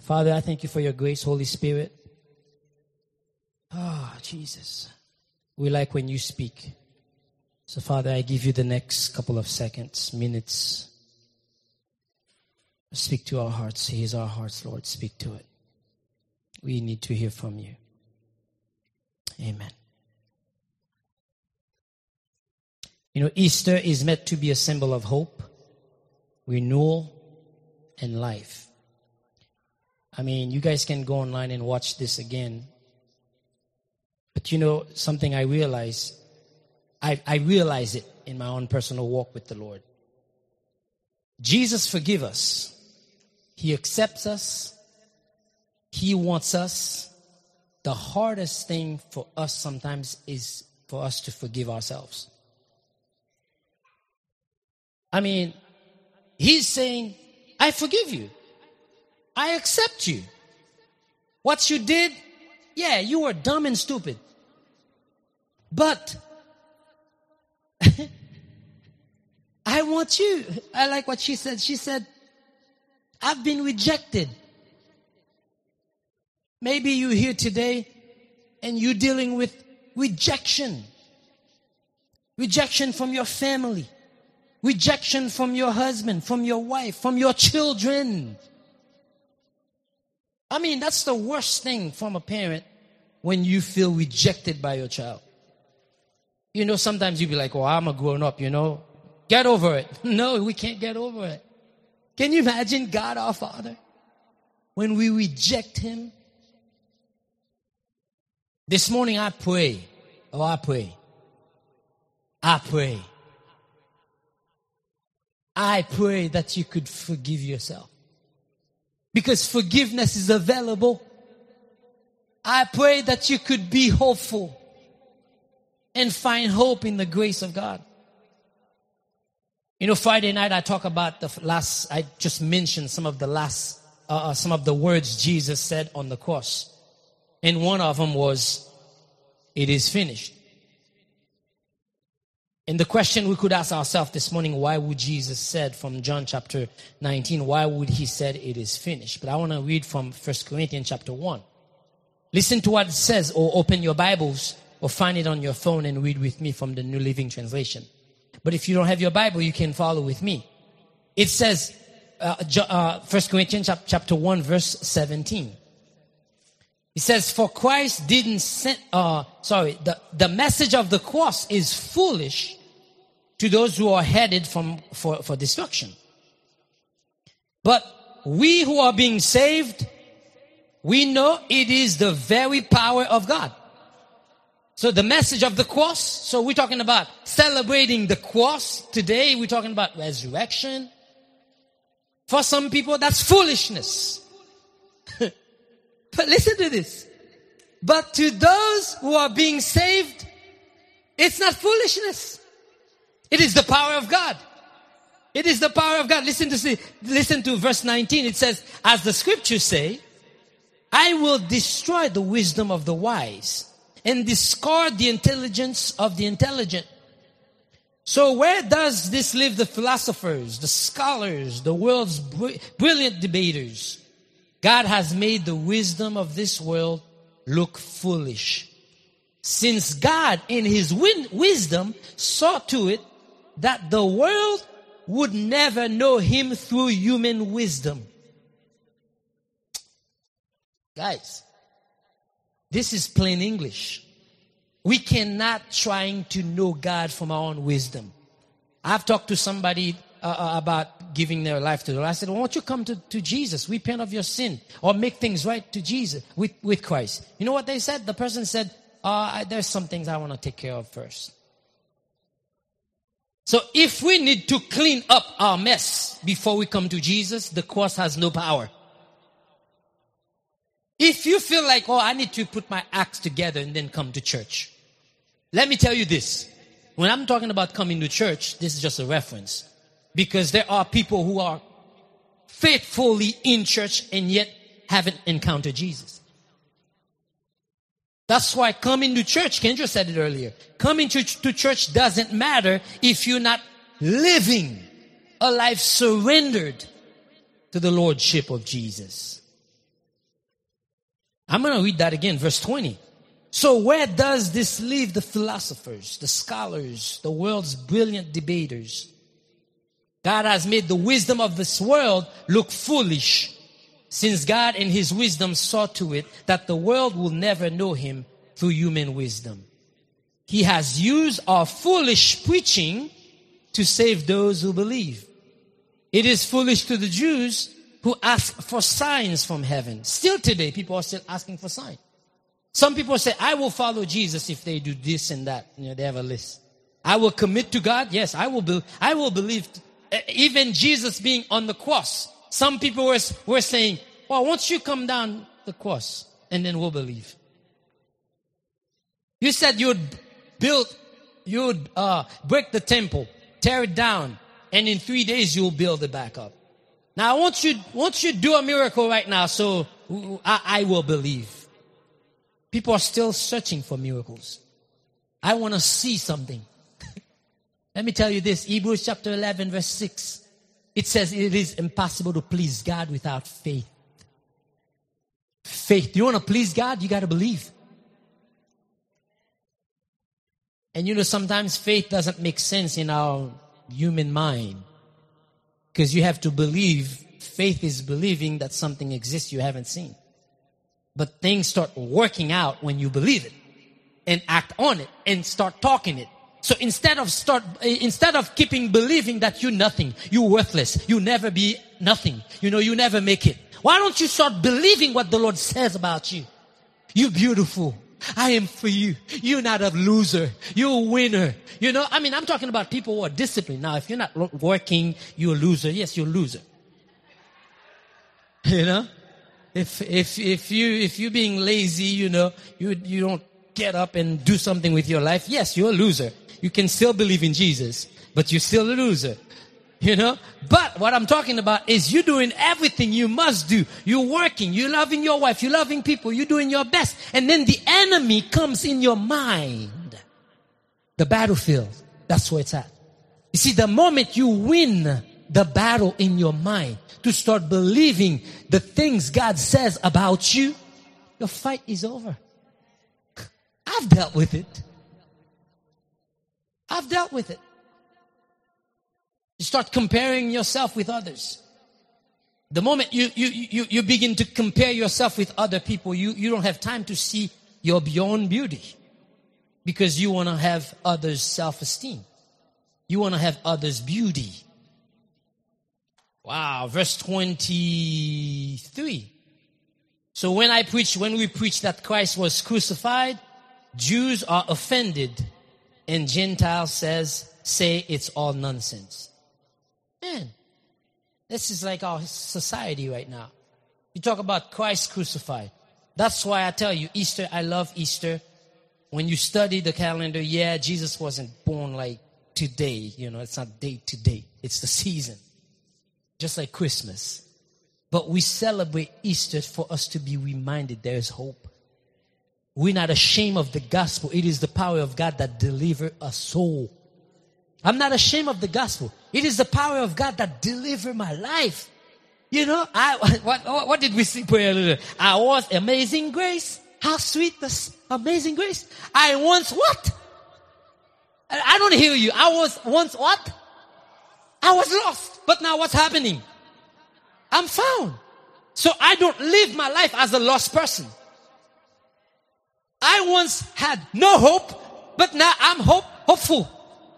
Father, I thank you for your grace, Holy Spirit. Ah, Jesus. We like when you speak. So, Father, I give you the next couple of seconds, minutes. Speak to our hearts. Here's our hearts, Lord. Speak to it. We need to hear from you. Amen. You know, Easter is meant to be a symbol of hope, renewal, and life. I mean, you guys can go online and watch this again. But you know, something I realize it in my own personal walk with the Lord. Jesus forgives us. He accepts us. He wants us. The hardest thing for us sometimes is for us to forgive ourselves. I mean, he's saying, I forgive you. I accept you. What you did, yeah, you were dumb and stupid. But I want you. I like what she said. She said, I've been rejected. Maybe you're here today and you're dealing with rejection. Rejection from your family. Rejection from your husband, from your wife, from your children. I mean, that's the worst thing from a parent when you feel rejected by your child. You know, sometimes you be like, oh, I'm a grown up, you know. Get over it. No, we can't get over it. Can you imagine God our Father? When we reject Him? This morning I pray. Oh, I pray. I pray that you could forgive yourself. Because forgiveness is available. I pray that you could be hopeful and find hope in the grace of God. You know, Friday night I talk about I just mentioned some of the words Jesus said on the cross. And one of them was, it is finished. And the question we could ask ourselves this morning, why would Jesus said from John chapter 19, why would he said it is finished? But I want to read from 1 Corinthians chapter 1. Listen to what it says, or open your Bibles or find it on your phone and read with me from the New Living Translation. But if you don't have your Bible, you can follow with me. It says, 1 Corinthians chapter 1 verse 17. It says, for Christ didn't send, the message of the cross is foolish to those who are headed for destruction. But we who are being saved, we know it is the very power of God. So the message of the cross, so we're talking about celebrating the cross today. We're talking about resurrection. For some people, that's foolishness. But listen to this. But to those who are being saved, it's not foolishness. It is the power of God. It is the power of God. Listen to verse 19. It says, as the scriptures say, I will destroy the wisdom of the wise and discard the intelligence of the intelligent. So where does this leave the philosophers, the scholars, the world's brilliant debaters? God has made the wisdom of this world look foolish. Since God in His wisdom saw to it that the world would never know Him through human wisdom. Guys, this is plain English. We cannot trying to know God from our own wisdom. I've talked to somebody about giving their life to the Lord. I said, well, won't you come to Jesus, repent of your sin, or make things right to Jesus with Christ? You know what they said? The person said, there's some things I want to take care of first. So if we need to clean up our mess before we come to Jesus, the cross has no power. If you feel like, I need to put my acts together and then come to church. Let me tell you this. When I'm talking about coming to church, this is just a reference. Because there are people who are faithfully in church and yet haven't encountered Jesus. That's why coming to church, Kendra said it earlier, coming to church doesn't matter if you're not living a life surrendered to the Lordship of Jesus. I'm going to read that again, verse 20. So where does this leave the philosophers, the scholars, the world's brilliant debaters? God has made the wisdom of this world look foolish, since God in his wisdom saw to it that the world will never know him through human wisdom. He has used our foolish preaching to save those who believe. It is foolish to the Jews who ask for signs from heaven. Still today, people are still asking for signs. Some people say, I will follow Jesus if they do this and that. They have a list. I will commit to God. Yes, I will believe. Even Jesus being on the cross. Some people were saying, well, once you come down the cross, and then we'll believe. You said you'd break the temple, tear it down, and in 3 days you'll build it back up. Now, I want you do a miracle right now, so I will believe. People are still searching for miracles. I want to see something. Let me tell you this, Hebrews chapter 11, verse 6. It says it is impossible to please God without faith. Faith. You want to please God? You got to believe. And sometimes faith doesn't make sense in our human mind. Because you have to believe. Faith is believing that something exists you haven't seen. But things start working out when you believe it. And act on it. And start talking it. So instead of keeping believing that you're nothing, you're worthless, you never be nothing, you never make it. Why don't you start believing what the Lord says about you? You're beautiful. I am for you. You're not a loser. You're a winner. I'm talking about people who are disciplined. Now, if you're not working, you're a loser. Yes, you're a loser. If you're being lazy, you don't get up and do something with your life. Yes, you're a loser. You can still believe in Jesus, but you're still a loser. But what I'm talking about is you doing everything you must do. You're working, you're loving your wife, you're loving people, you're doing your best. And then the enemy comes in your mind. The battlefield, that's where it's at. You see, the moment you win the battle in your mind to start believing the things God says about you, your fight is over. I've dealt with it. You start comparing yourself with others. The moment you begin to compare yourself with other people, you don't have time to see your own beauty. Because you want to have others' self-esteem. You want to have others' beauty. Wow, verse 23. So when we preach that Christ was crucified, Jews are offended. And Gentiles say it's all nonsense. Man, this is like our society right now. You talk about Christ crucified. That's why I tell you, Easter, I love Easter. When you study the calendar, Jesus wasn't born like today. It's not date to date. It's the season. Just like Christmas. But we celebrate Easter for us to be reminded there is hope. We're not ashamed of the gospel. It is the power of God that delivers a soul. I'm not ashamed of the gospel. It is the power of God that delivers my life. What did we see? I was amazing grace. How sweet this amazing grace. I once what? I don't hear you. I was once what? I was lost. But now what's happening? I'm found. So I don't live my life as a lost person. I once had no hope, but now I'm hopeful.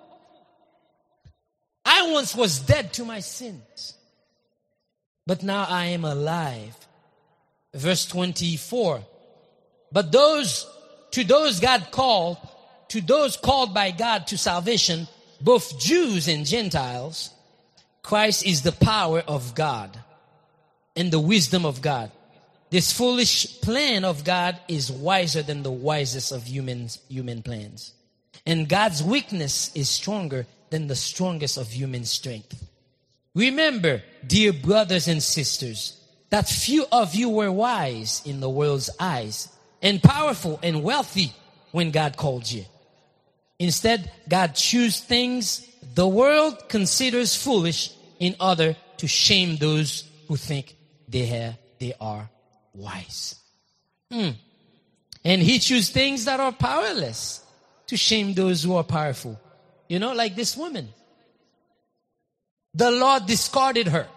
I once was dead to my sins, but now I am alive. Verse 24. But to those called by God to salvation, both Jews and Gentiles, Christ is the power of God and the wisdom of God. This foolish plan of God is wiser than the wisest of human plans. And God's weakness is stronger than the strongest of human strength. Remember, dear brothers and sisters, that few of you were wise in the world's eyes and powerful and wealthy when God called you. Instead, God chose things the world considers foolish in order to shame those who think they are wise. And he chose things that are powerless to shame those who are powerful. You know, like this woman. The law discarded her.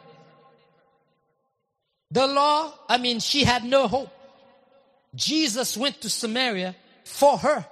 The law, she had no hope. Jesus went to Samaria for her.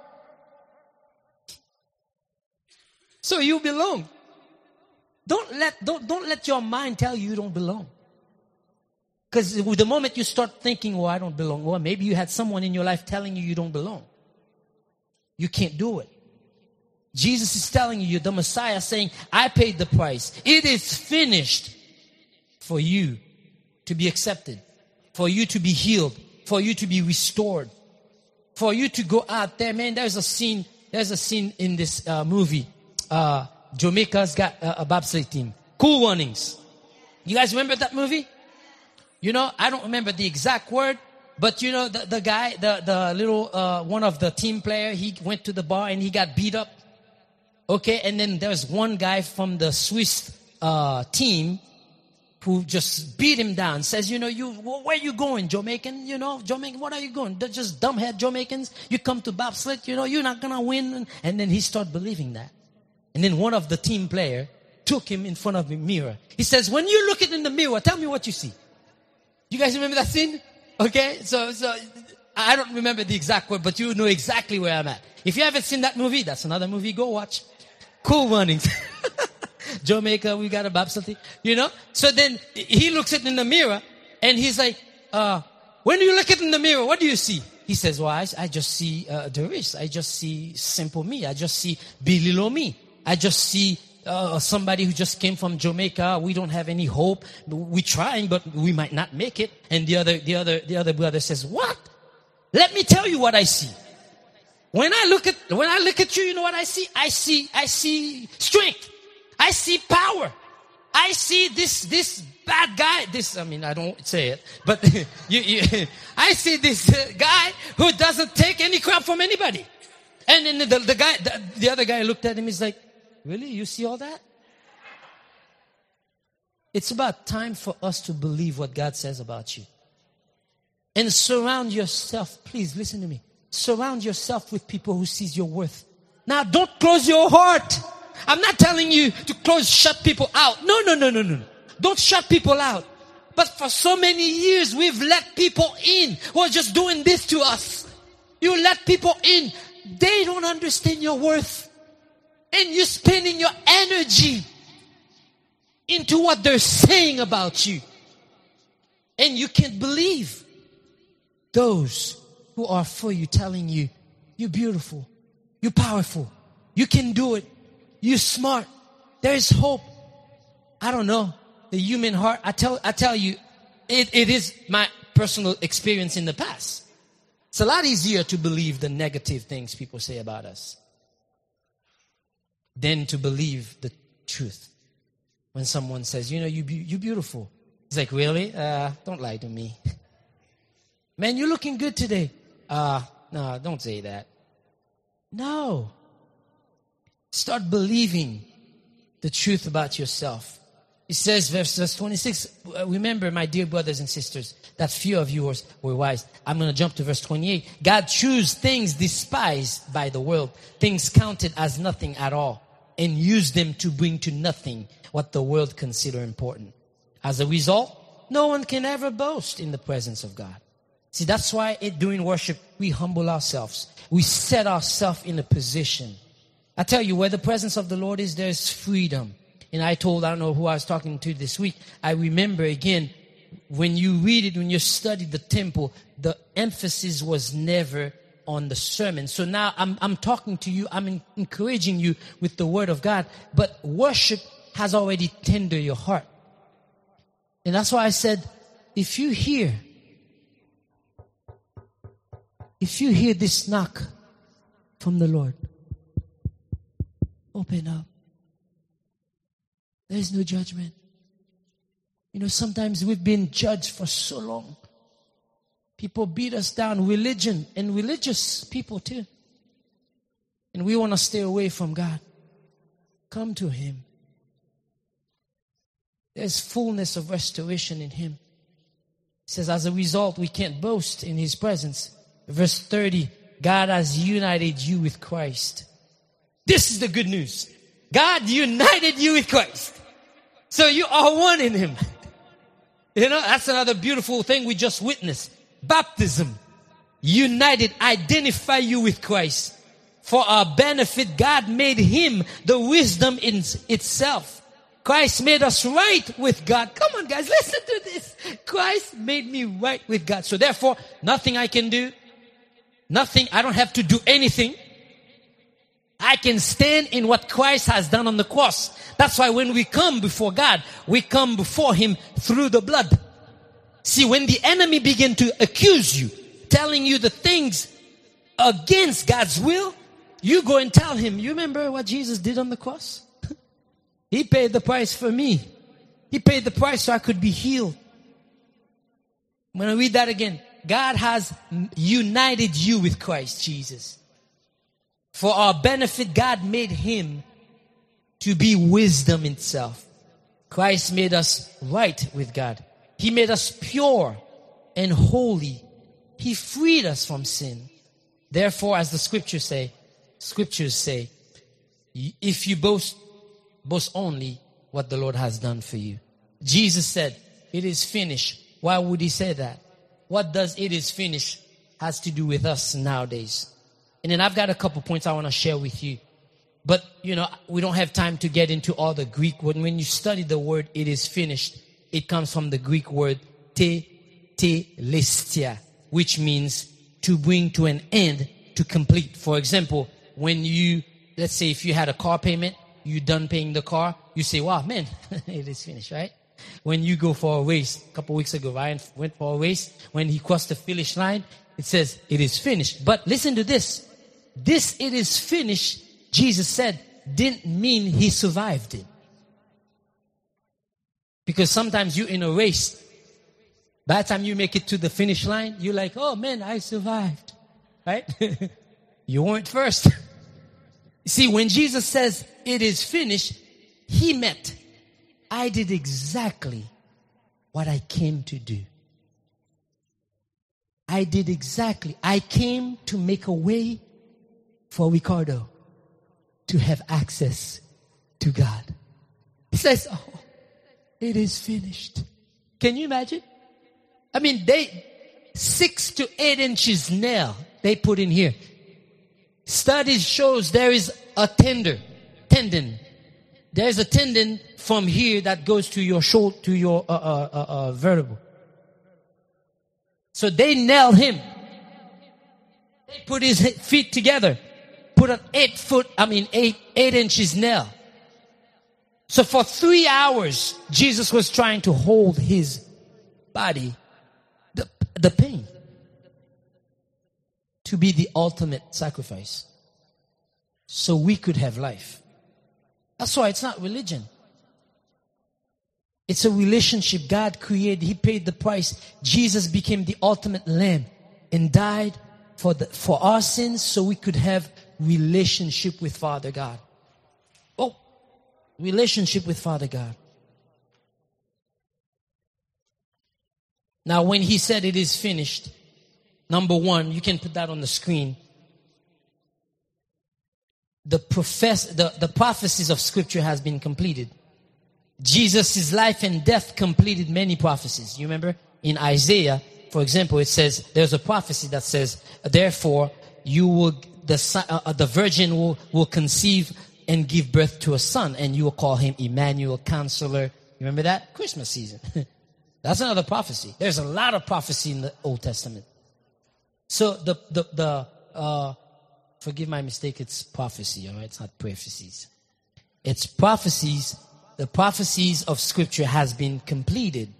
So you belong. Don't let your mind tell you don't belong. Because the moment you start thinking, well, I don't belong, well, maybe you had someone in your life telling you don't belong. You can't do it. Jesus is telling you, the Messiah saying, I paid the price. It is finished for you to be accepted, for you to be healed, for you to be restored, for you to go out there. Man, there's a scene in this movie. Jamaica's got a bobsleigh team. Cool Runnings. You guys remember that movie? You know, I don't remember the exact word, but you know, the guy, the little, one of the team player, he went to the bar and he got beat up. Okay. And then there's one guy from the Swiss, team who just beat him down, says, you know, where you going, Jamaican? You know, Jamaican, what are you going? They're just dumbhead Jamaicans. You come to bobsled, you know, you're not going to win. And then he started believing that. And then one of the team player took him in front of the mirror. He says, when you look in the mirror, tell me what you see. You guys remember that scene? Okay, so I don't remember the exact word, but you know exactly where I'm at. If you haven't seen that movie, that's another movie. Go watch. Cool Runnings. Jamaica, we got a bobsled, you know. So then he looks it in the mirror, and he's like, "When you look it in the mirror, what do you see?" He says, "Well, I just see Doris. I just see simple me. I just see Billy Lo me. I just see." Somebody who just came from Jamaica. We don't have any hope. We're trying, but we might not make it. And the other brother says, "What? Let me tell you what I see. When I look at you, you know what I see? I see strength. I see power. I see this bad guy. I don't say it, but I see this guy who doesn't take any crap from anybody." And then the other guy looked at him. He's like, "Really? You see all that?" It's about time for us to believe what God says about you. And surround yourself, please listen to me. Surround yourself with people who sees your worth. Now don't close your heart. I'm not telling you to shut people out. No. Don't shut people out. But for so many years, we've let people in who are just doing this to us. You let people in. They don't understand your worth. And you're spending your energy into what they're saying about you. And you can't believe those who are for you telling you, you're beautiful, you're powerful, you can do it, you're smart, there is hope. I don't know. The human heart, I tell you, it is my personal experience in the past. It's a lot easier to believe the negative things people say about us than to believe the truth. When someone says, you know, you're beautiful. It's like, really? Don't lie to me. Man, you're looking good today. No, don't say that. No. Start believing the truth about yourself. It says, verse 26, remember, my dear brothers and sisters, that few of you were wise. I'm going to jump to verse 28. God chose things despised by the world, things counted as nothing at all, and used them to bring to nothing what the world consider important. As a result, no one can ever boast in the presence of God. See, that's why during worship, we humble ourselves. We set ourselves in a position. I tell you, where the presence of the Lord is, there's freedom. And I don't know who I was talking to this week. I remember again, when you read it, when you study the temple, the emphasis was never on the sermon. So now I'm talking to you, I'm encouraging you with the word of God, but worship has already tended your heart. And that's why I said, if you hear this knock from the Lord, open up. There is no judgment. You know, sometimes we've been judged for so long. People beat us down, religion, and religious people too. And we want to stay away from God. Come to Him. There's fullness of restoration in Him. It says, as a result, we can't boast in his presence. Verse 30, God has united you with Christ. This is the good news. God united you with Christ. So you are one in him. That's another beautiful thing we just witnessed. Baptism. United, identify you with Christ. For our benefit, God made him the wisdom in itself. Christ made us right with God. Come on, guys, listen to this. Christ made me right with God. So therefore, nothing I can do. Nothing, I don't have to do anything. I can stand in what Christ has done on the cross. That's why when we come before God, we come before him through the blood. See, when the enemy begin to accuse you, telling you the things against God's will, you go and tell him, you remember what Jesus did on the cross? He paid the price for me. He paid the price so I could be healed. I'm going to read that again. God has united you with Christ Jesus. For our benefit, God made him to be wisdom itself. Christ made us right with God. He made us pure and holy. He freed us from sin. Therefore, as the scriptures say, if you boast only what the Lord has done for you. Jesus said, it is finished. Why would he say that? What does it is finished has to do with us nowadays? And then I've got a couple points I want to share with you. But, we don't have time to get into all the Greek word. When you study the word, it is finished, it comes from the Greek word telestia, which means to bring to an end, to complete. For example, let's say if you had a car payment, you done paying the car, you say, wow, man, it is finished, right? When you go for a race, a couple weeks ago, Ryan went for a race. When he crossed the finish line, it says, it is finished. But listen to this. This it is finished, Jesus said, didn't mean he survived it. Because sometimes you're in a race. By the time you make it to the finish line, you're like, oh man, I survived. Right? You weren't first. See, when Jesus says, it is finished, he meant, I did exactly what I came to do. I came to make a way for Ricardo to have access to God. He says, oh, it is finished. Can you imagine? I mean, 6 to 8 inches nail they put in here. Studies shows there is a tendon. There's a tendon from here that goes to your shoulder, to your vertebra. So they nailed him. They put his feet together. Put an 8 inches nail. So for 3 hours, Jesus was trying to hold his body, the pain, to be the ultimate sacrifice. So we could have life. That's why it's not religion. It's a relationship God created. He paid the price. Jesus became the ultimate lamb and died for our sins so we could have relationship with Father God. Oh, relationship with Father God. Now, when he said it is finished, number one, you can put that on the screen. The prophecies of Scripture has been completed. Jesus' life and death completed many prophecies. You remember in Isaiah, for example, it says there's a prophecy that says, therefore the virgin will conceive and give birth to a son, and you will call him Emmanuel, Counselor. You remember that? Christmas season. That's another prophecy. There's a lot of prophecy in the Old Testament. So forgive my mistake, it's prophecy, all right? It's not prophecies. It's prophecies. The prophecies of Scripture has been completed.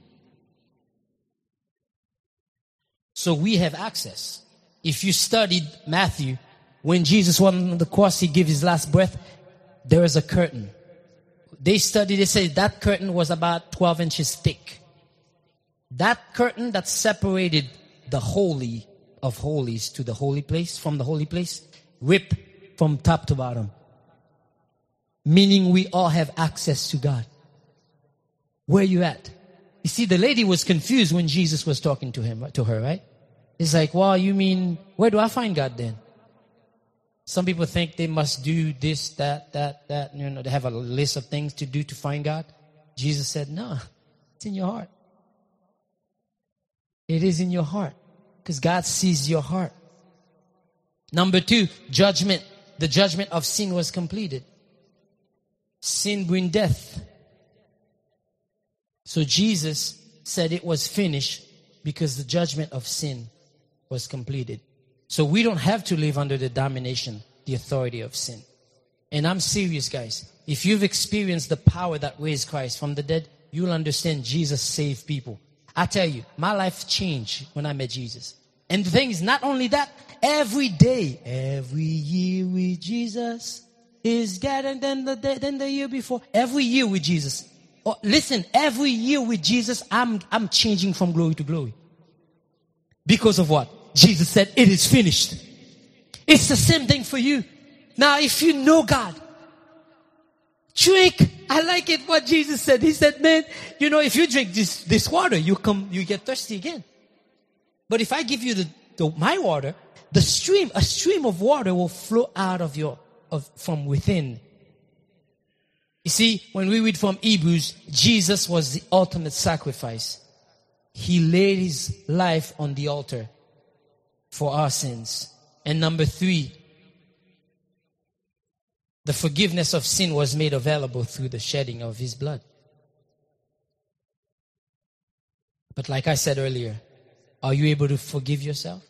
So we have access. If you studied Matthew, when Jesus went on the cross, he gave his last breath, there is a curtain. They say that curtain was about 12 inches thick. That curtain that separated the Holy of Holies to the holy place, from the holy place, ripped from top to bottom. Meaning we all have access to God. Where you at? You see, the lady was confused when Jesus was talking to her, right? It's like, well, you mean, where do I find God then? Some people think they must do this, that. They have a list of things to do to find God. Jesus said, no, it's in your heart. It is in your heart. Because God sees your heart. Number 2, judgment. The judgment of sin was completed. Sin brings death. So Jesus said it was finished because the judgment of sin was completed. So we don't have to live under the domination, the authority of sin. And I'm serious, guys. If you've experienced the power that raised Christ from the dead, you'll understand Jesus saved people. I tell you, my life changed when I met Jesus. And the thing is, not only that, every day, every year with Jesus is better than the year before. Every year with Jesus. Oh, listen, every year with Jesus, I'm changing from glory to glory. Because of what? Jesus said, it is finished. It's the same thing for you. Now, if you know God, drink. I like it what Jesus said. He said, man, if you drink this water, you get thirsty again. But if I give you my water, a stream of water will flow out from within. You see, when we read from Hebrews, Jesus was the ultimate sacrifice. He laid his life on the altar for our sins. And number 3, the forgiveness of sin was made available through the shedding of his blood. But like I said earlier, are you able to forgive yourself?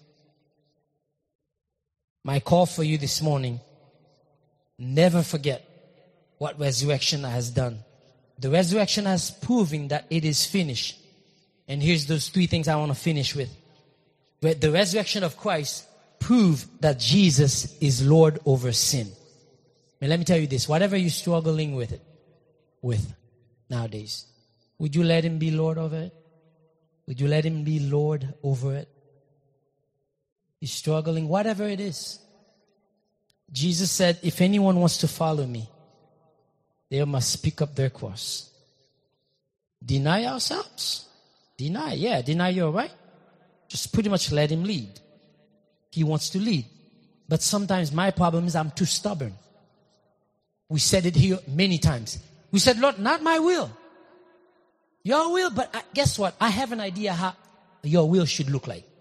My call for you this morning, never forget what resurrection has done. The resurrection has proven that it is finished. And here's those 3 things I want to finish with. The resurrection of Christ proved that Jesus is Lord over sin. And let me tell you this, whatever you're struggling with nowadays, would you let him be Lord over it? Would you let him be Lord over it? You're struggling, whatever it is. Jesus said, if anyone wants to follow me, they must pick up their cross. Deny ourselves. Deny your right. Just pretty much let him lead. He wants to lead. But sometimes my problem is I'm too stubborn. We said it here many times. We said, Lord, not my will. Your will, but guess what? I have an idea how your will should look like.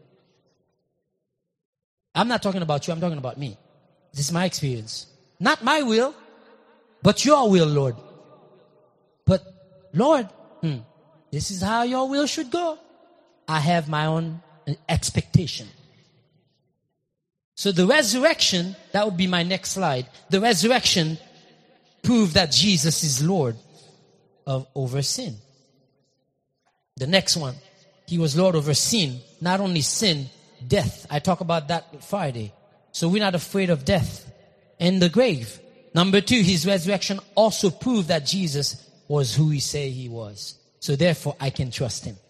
I'm not talking about you, I'm talking about me. This is my experience. Not my will, but your will, Lord. But, Lord, this is how your will should go. I have my own expectation. So the resurrection, that would be my next slide. The resurrection proved that Jesus is Lord over sin. The next one, he was Lord over sin. Not only sin, death. I talk about that Friday. So we're not afraid of death and the grave. Number 2, his resurrection also proved that Jesus was who he said he was. So therefore, I can trust him.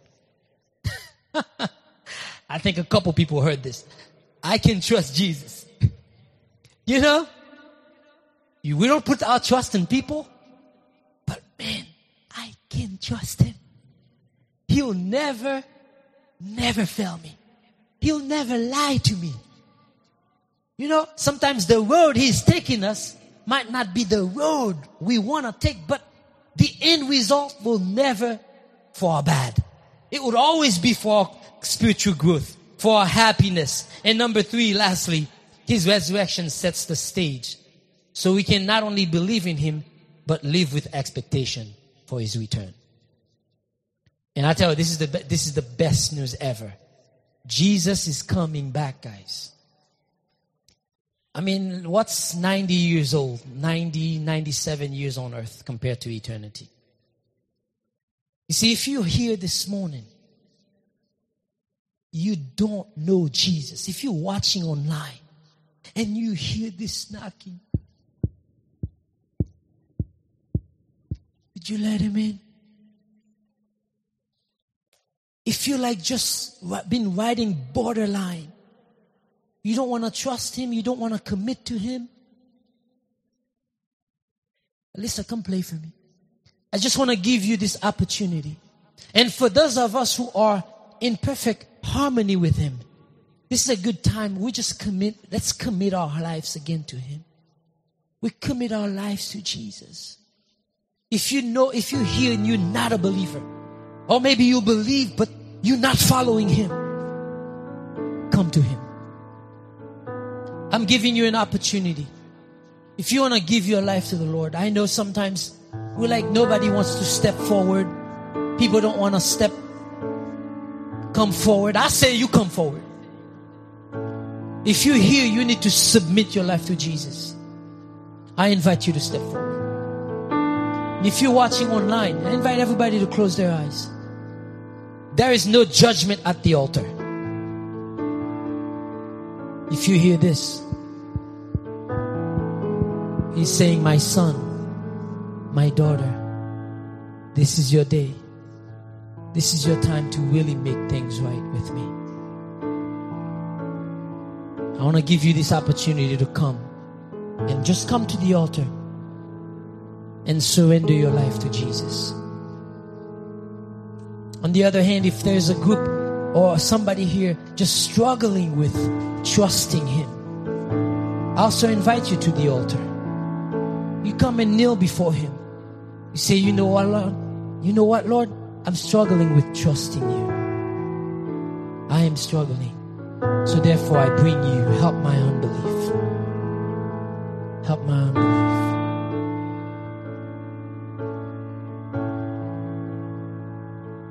I think a couple people heard this. I can trust Jesus. We don't put our trust in people, but man, I can trust him. He'll never fail me. He'll never lie to me. Sometimes the road he's taking us might not be the road we want to take, but the end result will never for our bad. It would always be for our spiritual growth, for our happiness. And number 3, lastly, his resurrection sets the stage. So we can not only believe in him, but live with expectation for his return. And I tell you, this is the best news ever. Jesus is coming back, guys. I mean, what's 90 years old, 97 years on earth compared to eternity? You see, if you're here this morning, you don't know Jesus. If you're watching online and you hear this knocking, would you let him in? If you're like just been riding borderline, you don't want to trust him, you don't want to commit to him, Alyssa, come play for me. I just want to give you this opportunity And for those of us who are in perfect harmony with Him, this is a good time. Let's commit our lives again to Him. We commit our lives to Jesus. If you're here and you're not a believer, or maybe you believe but you're not following Him, come to Him. I'm giving you an opportunity. If you want to give your life to the Lord, I know sometimes we're like nobody wants to step forward. People don't want to come forward. I say you come forward. If you're here, you need to submit your life to Jesus. I invite you to step forward. And if you're watching online, I invite everybody to close their eyes. There is no judgment at the altar. If you hear this, He's saying, my son, my daughter, this is your day. This is your time to really make things right with me. I want to give you this opportunity to come and just come to the altar and surrender your life to Jesus. On the other hand, if there's a group or somebody here just struggling with trusting Him, I also invite you to the altar. You come and kneel before Him. You say, you know what, Lord? You know what, Lord? I'm struggling with trusting you. I am struggling. So therefore I bring you. Help my unbelief. Help my unbelief.